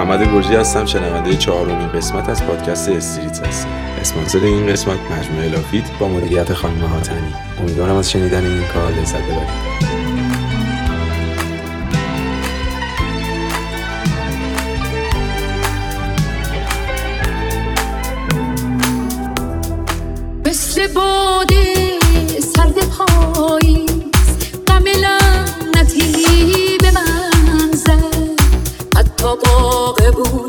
محمد گرجی هستم، شنونده 4مین قسمت از پادکست استریت هستم. اسپانسر این قسمت مجموعه لافیت با مدیریت خانم حاتمی. امیدوارم از شنیدن این کار لذت ببرید. مثل باده سرد پاییز غم لعنتی به من زد، حتی باغ بود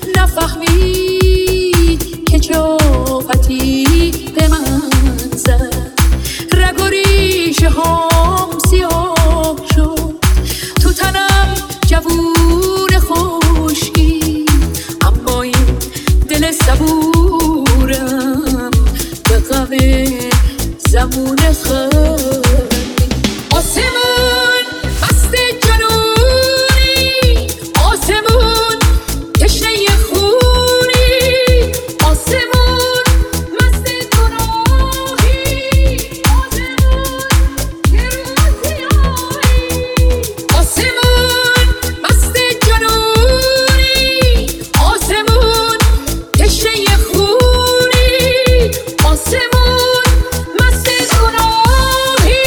نفهمید که چافتی به من زد. رگ و ریشه هام سیاه شد، تو تنم جوون خشکی، اما این دل صبورم به غم زمون خندی. آسمون مست جنونی، آسمون تشنه خونی، آسمون مست گناهی، آسمون که روز سیاهی. آسمون مست جنونی، آسمون تشنه خونی، آسمون مست گناهی،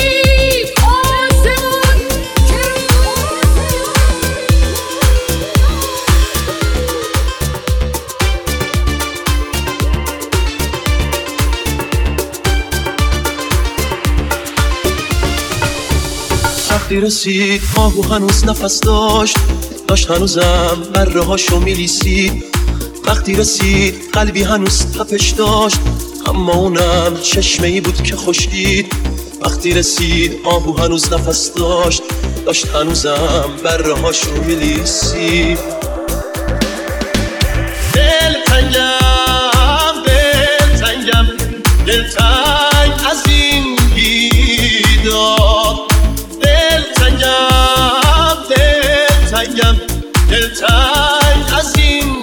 آسمون که وقتی رسید آهو هنوز نفس داشت هنوزم بره هاشو میلیسید. وقتی رسید قلبی هنوز تپش داشت، اما اونم چشمه‌ای بود که خشکید. وقتی رسید آهو هنوز نفس داشت هنوزم بره هاشو میلیسید. دل تنگ از این بیداد، دل تنگ از این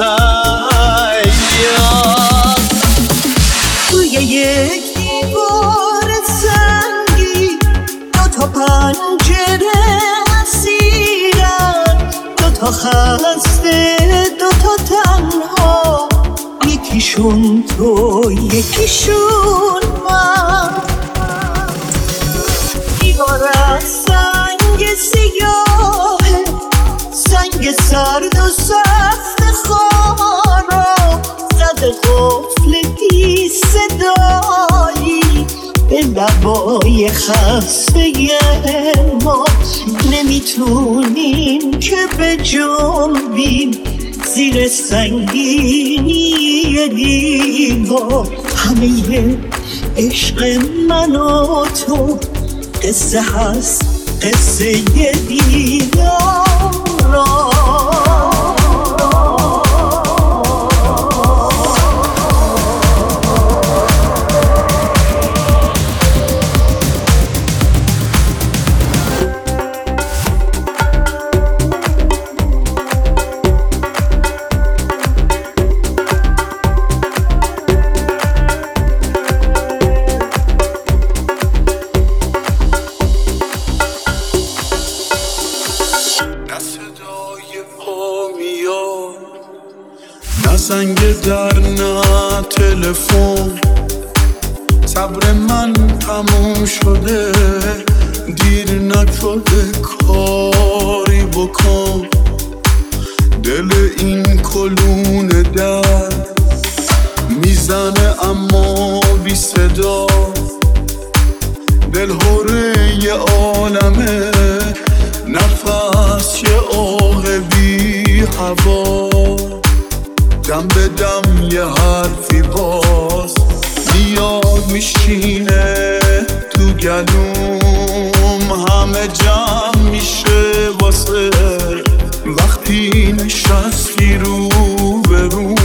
سیاد. توی یک دیوار سنگی دوتا پنجره اسیرن، دوتا خسته دوتا تنها، یکیشون تو یکیشون من. دیوار از سنگ سیاه، سنگ سرد و سخت خارا، زده قفل بی صدایی به لبای خسته ما. نمیتونیم که به جنبیم زیر سنگینی دیوار. همه عشق من و تو قصه هست، قصه دیدارا. نه زنگ در نه تلفن، صبر من تموم شده. دیر نشده کاری بکن، دل این کلون در میزنه اما بی صدا. دل هره یه عالمه، نفس یه آه بی هوا. دم به دم یه حرفی باز میاد میشینه تو گلوم، همه جمع میشه واسه وقتی نشستی رو بروم.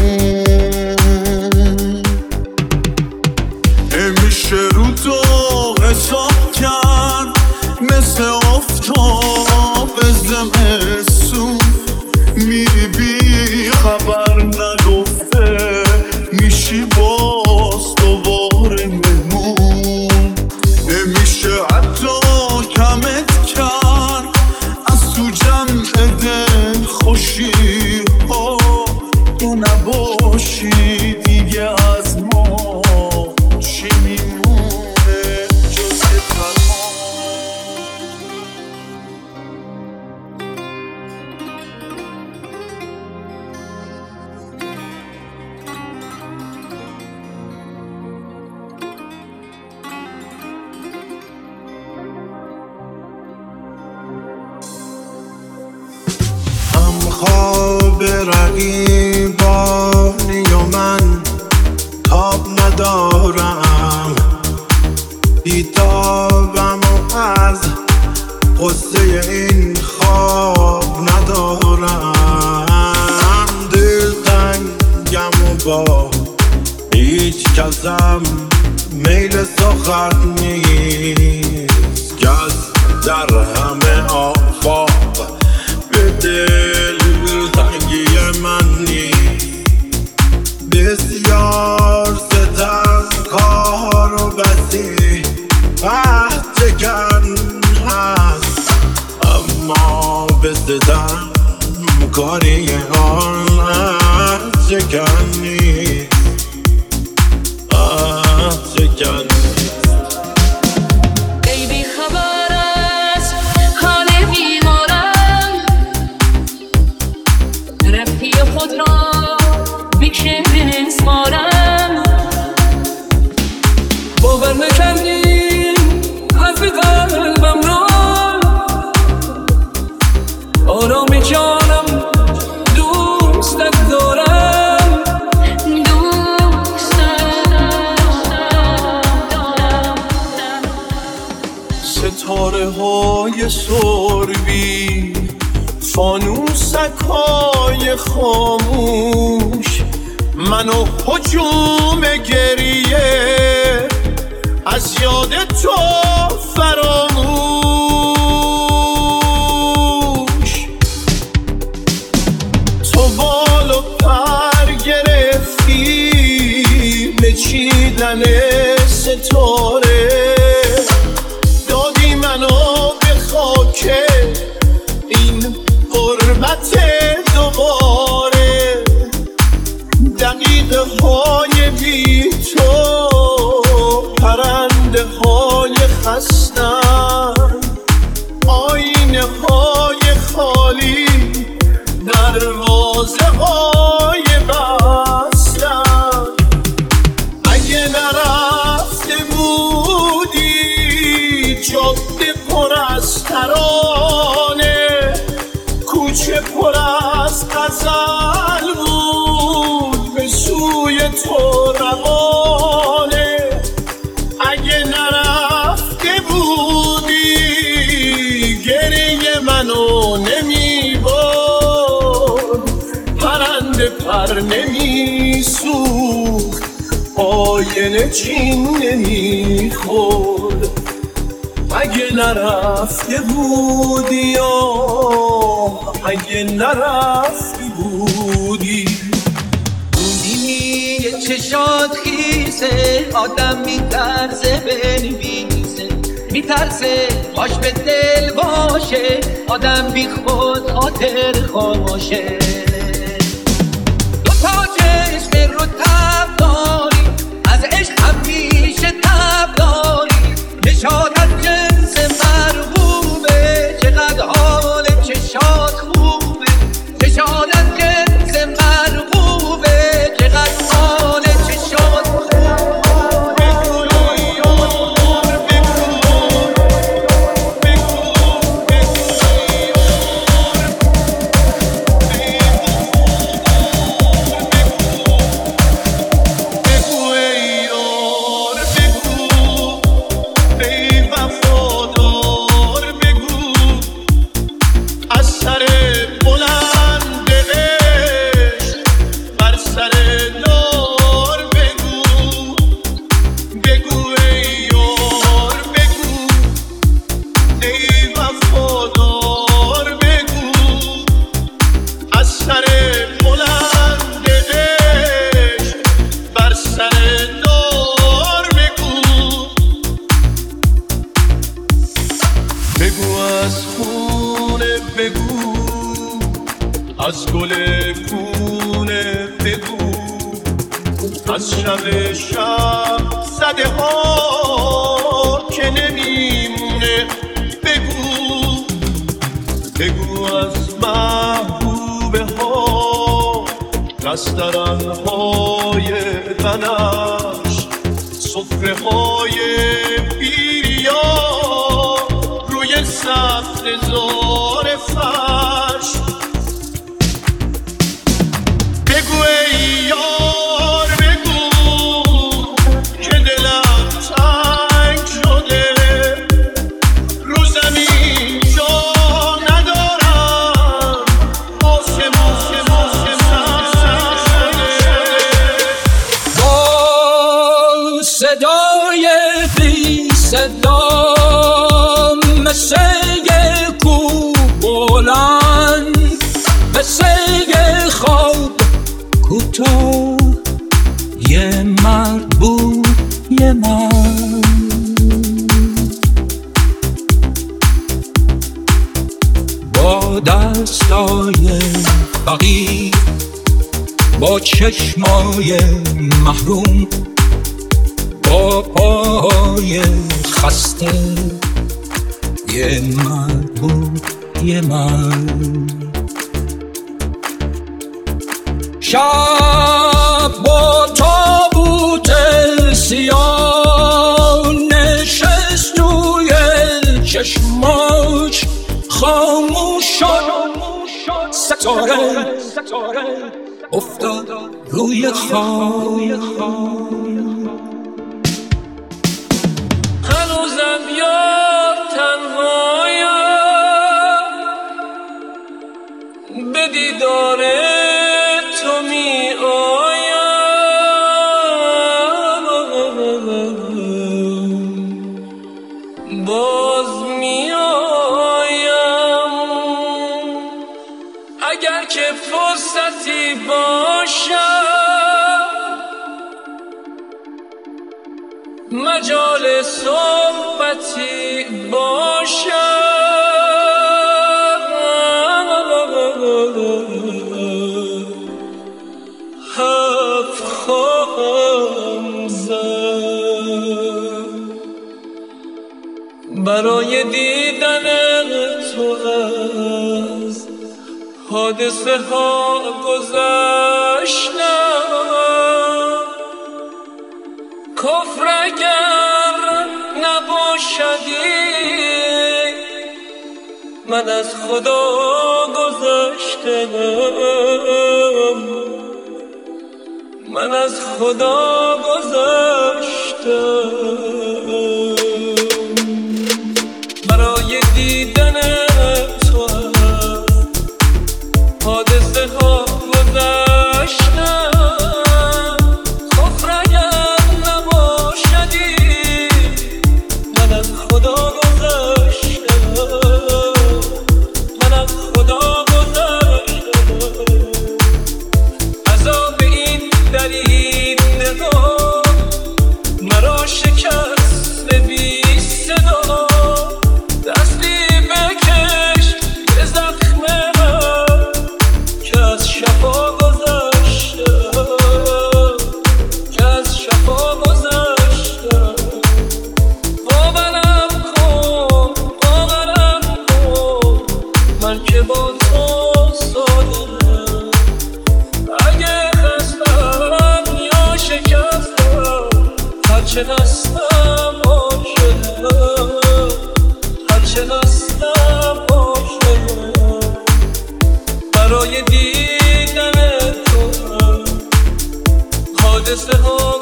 نمیشه رو تو حساب کرد، مثل آفتاب زمستون میری بی خبر نگفته، میشی باز دوباره مهمون. نمیشه حتی کمت کرد از تو جمع دل خوشی ها. خواب رقیبانی و من تاب ندارم، بیتابم و از قصه این خواب ندارم. دلتنگم و با هیچ کسم میل سخن نیست، کس در همه آفاق به دلتنگی من نیست. بسیار ستمکار و بسی چکن هست، اما به ستم کاری آن چکن نیست، چکن بیبی خبر است حال بیمارم، رفتی خود را بیشه بسپارم. باور نکردی حرف قلبم را، آرام جانم دوستت دارم، ستاره های سربی، فانوسک های خاموش، منو هجوم گریه از یاد تو فراموش. تو بال و پر گرفتی به چیدن ستاره، دادی منو به خاک این غربت دوباره. دقیقه های بی تو پرنده های خستم، آینه های خالی دروازه های بستم. اگه نرفته بودی جاده پر از ترانه، کوچه پر از غزل بود به سوی تو روانه. اگه نرفته بودی گریه منو نمیبرد، پرنده پر نمیسوخت، آینه چین نمیخورد. اگه نرفته بودی اگه نرفته بودی. بودی چشات خیزه، آدم میترسه بنویسه، میترسه باش به دل باشه، آدم بی خود خاطر خاموشه. دوتا چشم رو تب داری، از عشق همیشه تب داری، نشاد از جنس مرغوبه، چقدر حال چشات خوبه، نشاد از جنس مرغوبه، چقدر حال چشات خوبه. بگو از خونه، بگو از گل کونه، بگو از شب زده ها که نمیمونه، بگو بگو از محبوبه ها، نسترن های بنفش، سفره های بیریا روی سطر زار فرش. صدای بی صدا مثل یه کوه بلند، مثل یه خواب کوتاه، یه مرد بود یه مرد. با دستای فقیر، با چشمای محروم، با پای خسته، یه مرد بود یه مرد. شب با تابوت سیاه نشست توی چشماش، خاموش شد ستاره افتاد روی خاک. هنوزم یاد تنهایم، به دیدار تو می آیم، باز می آیم. اگر که فرصتی باشد، مجال صحبتی باشد، حرف خواهم زد برای دیدن تو. از حادثه ها گذشتم، کفر اگر نباشدی، من از خدا گذشتم، من از خدا گذشتم. برای دیدن تو حادثه ها گذشتم، کفر اگر نباشدی، من از خدا گذشتم، من از خدا گذشتم. عذاب این دریده ها مرا شکست بی صدا، دستی بکش به زخم من که از شفا گذشتم، که از شفا گذشتم. باورم کن، باورم کن، من که با تو سادم. اگه خستم یا شکستم، هرچه هستم عاشقم، هرچه هستم عاشقم. برای دیدن تو حادثه ها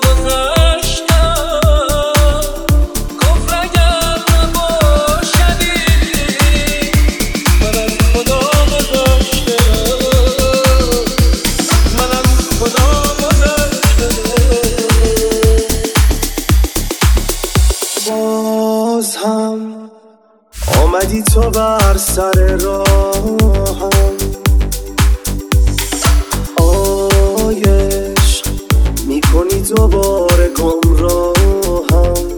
گذشتم، کفر اگر نباشدی، من از خدا گذشتم، من از خدا گذشتم. باز هم آمدی تو بر سر راهم، آیش میکنی دوباره گمراهم.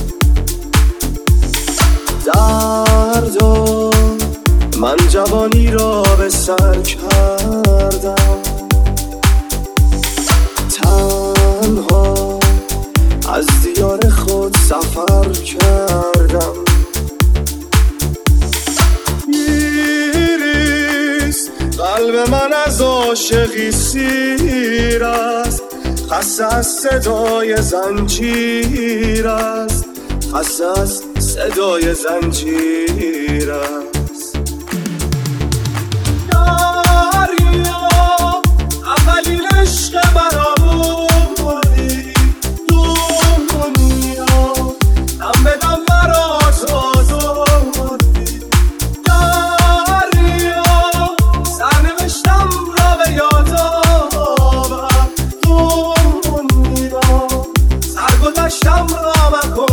دردا من جوانی را به سر کردم، تنها از دیار خود سفر کردم. ایریس قلب من از عاشقی سیر است، خسته از صدای زنجیر است، خسته از صدای زنجیر است. دریا اولین عشق مرا بودی، دنیا دم به دم مرا آزادی. دریا سرنوشتم را به یاد آور، دنیا سرگذشتم را مکن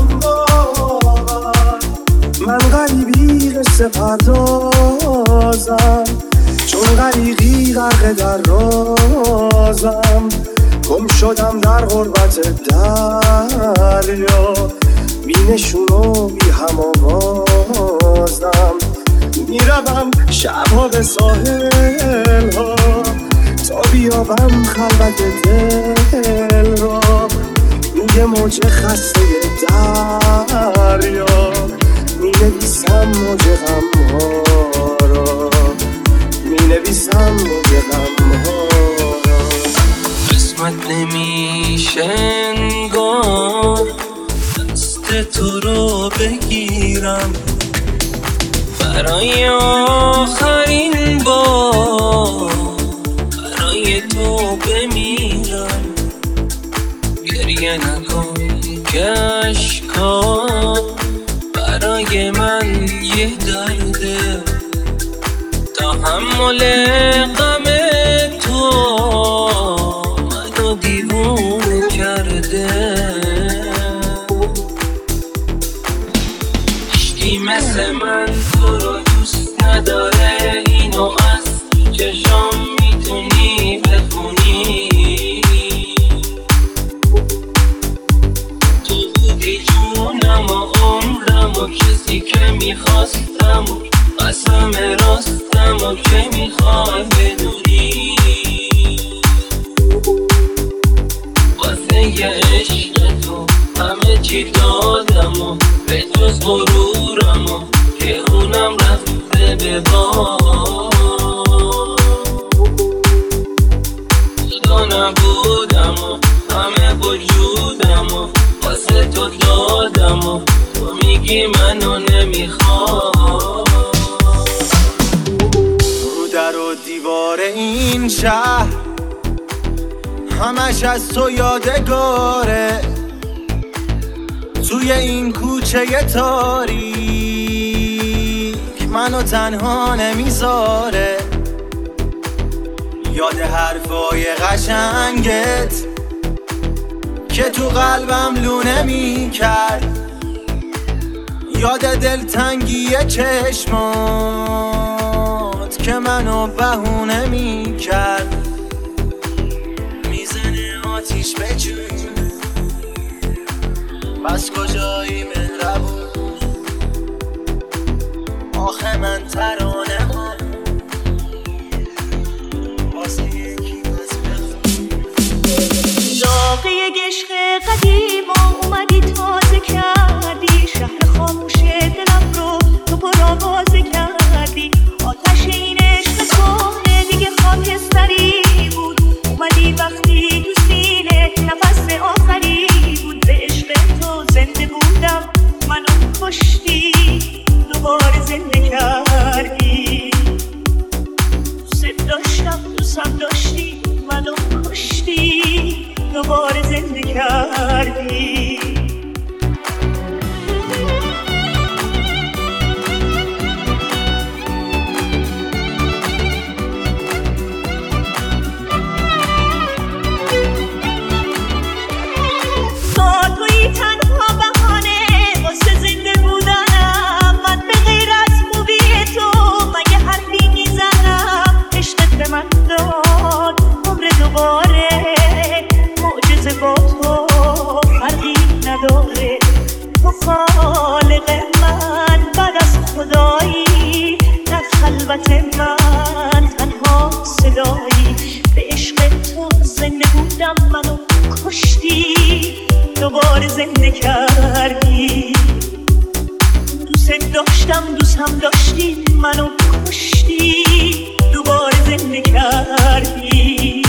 قصه پردازم، چون غریقی غرق در رازم. گم شدم در غربت دریا، بی نشون و بی هم آوازم. میروم شبها به ساحل ها تا بیابم خلوت دل را. روی موج خسته دریا مینویسم موج غم ها را، مینویسم موج غم ها را. قسمت نمیشه انگار دست تو رو بگیرم، برای آخرین بار برای تو بمیرم. گریه نکن که اشکا برای من یه درده، تحمل غم تو منو دیوونه کرده. هیچکی مثل من تو رو دوست نداره، اینو از چشام میتونی بخونی. تو بودی جونم و عمرم و کسی که میخواستم و قسم راستم و که میخوای بدونی. واسه یه عشق تو همه چی دادم و به جز غرورم و که اونم رفته به باد. خدا نبودم و همه وجودم و واسه تو دادم و تو میگی منو نمیخواد. رو در و دیوار این شهر همش از تو یادگاره، توی این کوچه تاریک منو تنها نمیذاره. یاد حرفای قشنگت که تو قلبم لونه میکرد، یاد دلتنگی چشمات که منو بهونه میکرد. میزنه آتیش به جون، بس کجایی مهربون؟ آخه من ترانه هم واسه یکی بس بخون. داغ یک عشق قدیم و اومدی تازه کردی، شهر خاموش دلم رو تو پرآوازه کردی. آتش این عشق کهنه دیگه خاکستری بود، اومدی وقتی تو سینه نفس آخری بود. به عشق تو زنده بودم منو کشتی، دوباره زنده کردی. دوست داشتم دوستم داشتی منو کشتی، دوباره زنده کردی. خالق من بعد از خدایی، در خلوت من تنها صدایی. به عشق تو زنده بودم منو کشتی، دوباره زنده کردی. دوست داشتم دوستم داشتی منو کشتی، دوباره زنده کردی.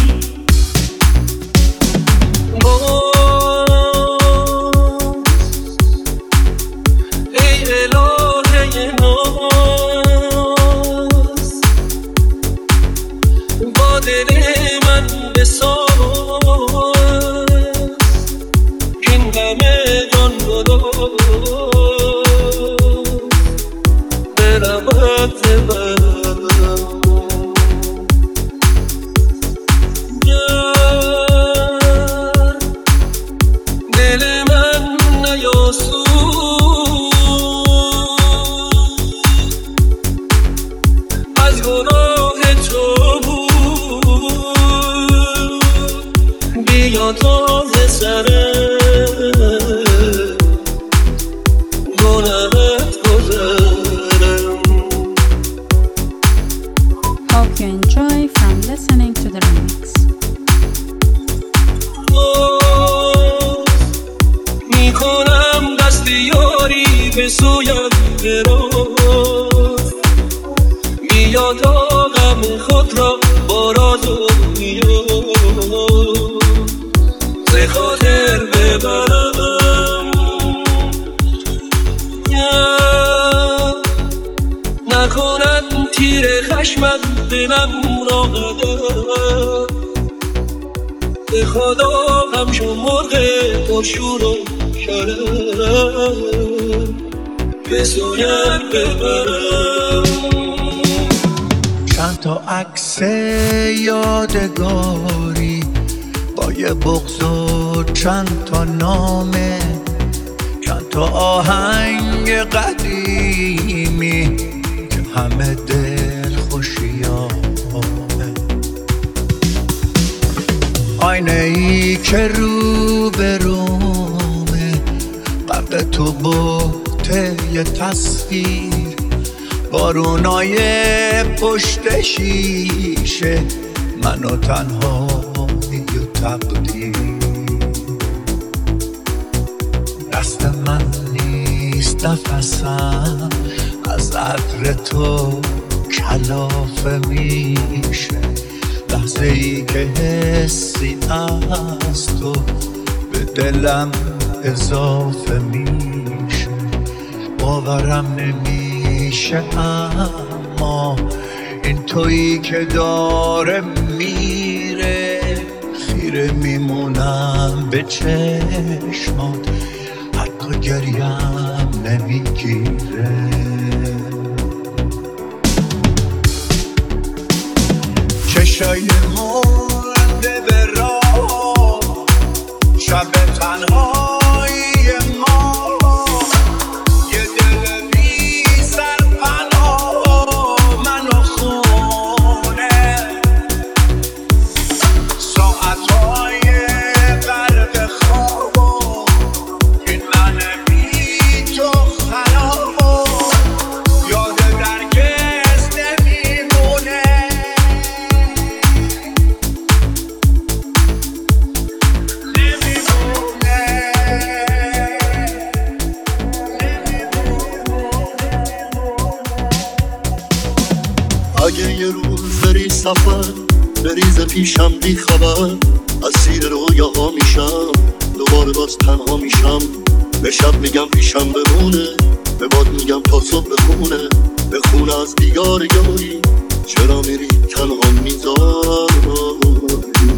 سویم براز میاد غم خود را با راز و نیاز ز خاطر ببرم نکند تیر خشمت دلم را قدر به خدا همچون مرغ پرشور و شرم به سویم ببرم چند تا عکس یادگاری با یه بغض و چند تا نامه چند تا آهنگ قدیمی که همه دل خوشیامه آینه ای که رو به رومه قبل تو بوته یه تصویر بارونای پشت شیشه منو تنهایی و تقدیر دست من نیست نفسم از عطر تو کلافه میشه لحظه ای که حسی از تو به دلم اضافه میشه باورم نمیشه اما این تویی که داره میره خیره میمونم به چشمات حتی گریم نمیگیره چشای مونده به راه شب تنهایی ما یه دل بی سرپناه منو خونه ساعتهای غرق خواب این من بی تو خراب یاد درگز نمیمونه اگه یه روز بری سفر بریز پیشم بی خبر اسیر رویاها میشم دوباره باز تنها میشم به شب میگم پیشم بمونه به باد میگم تا صبح بخونه بخونه از دیار یاری چرا میری تنها میذاری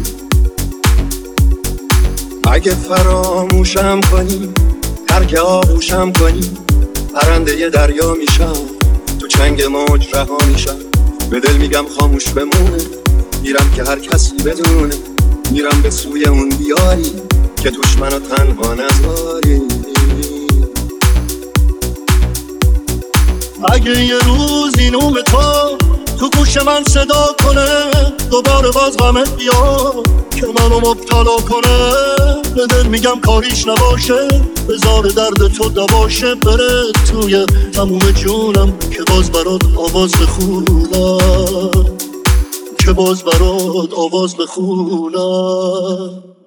اگه فراموشم کنی ترک آغوشم کنی پرنده ی دریا میشم تو چنگ موج رها میشم به دل میگم خاموش بمونه میرم که هر کسی بدونه میرم به سوی اون دیاری که توش منو تنها نذاری اگه یه روز این نوم تو گوش من صدا کنه دوباره باز غمت بیاد که منو مبتلا کنه به دل میگم کاریش نباشه بذار درد تو دواشه بره توی تموم جونم که باز برات آواز بخونم که باز برات آواز بخونم